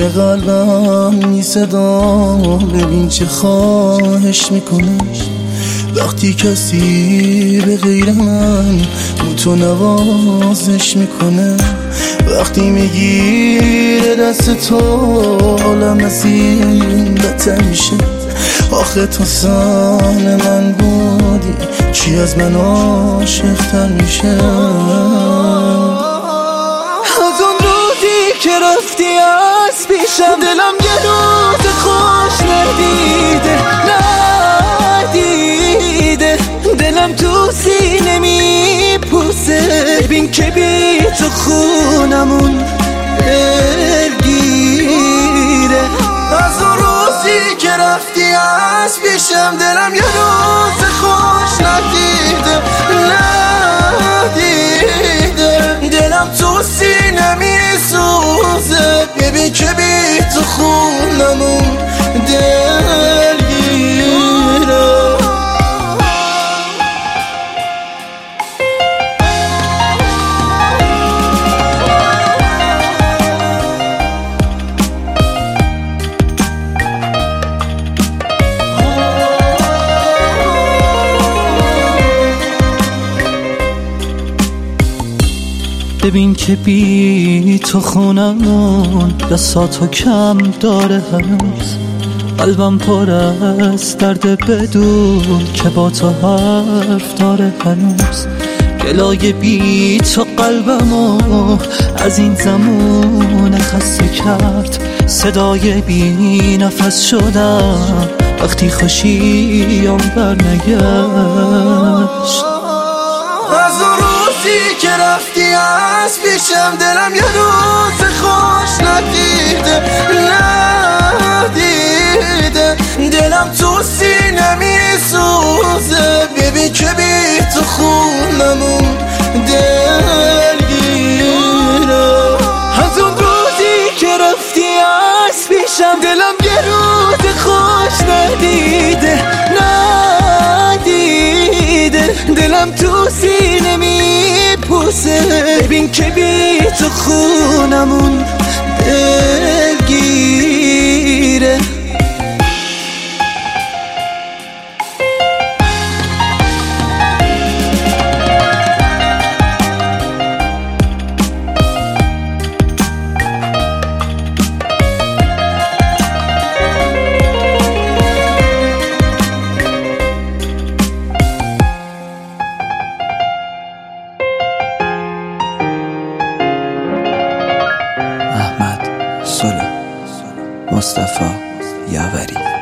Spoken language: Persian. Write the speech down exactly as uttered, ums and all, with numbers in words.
توی قلبم می صدا، ببین چه خواهش میکنه وقتی کسی به غیر من رو تو نوازش میکنه. وقتی میگیره دست تو عالم از این بهتر میشه. آخه تو سان من بودی کی از من عاشق تر میشه؟ از اون روزی که رفتی از پیشم دلم یه روز خوش ندیده ندیده دلم تو سینه میپوسه. ببین که بی تو خونمون دلگیره. از اون روزی که رفتی از پیشم دلم یه روز خوش ندیده ندیده دلم تو سینه میسوزه. ببین که بی تو خونمون دلگیره. ببین که بی تو خونمون دستاتو کم داره هنوز. قلبم پر از درد بدون که با تو حرف داره هنوز. گلای بی تو قلبمو از این زمان خسته کرد. صدای بی نفس شدم وقتی خوشیم برنگشت. از اون روزی که رفتی از پیشم دلم یه روز خوش ندیده ندیده دلم تو سینه میسوزه. ببین که بی تو خونمون دلگیره. از اون روزی که رفتی از پیشم دلم یه روز خوش ندیده ندیده دلم تو سینه میپوسه. ببین که بی تو خونمون دلگیره. احمد سلو، مصطفی یاوری.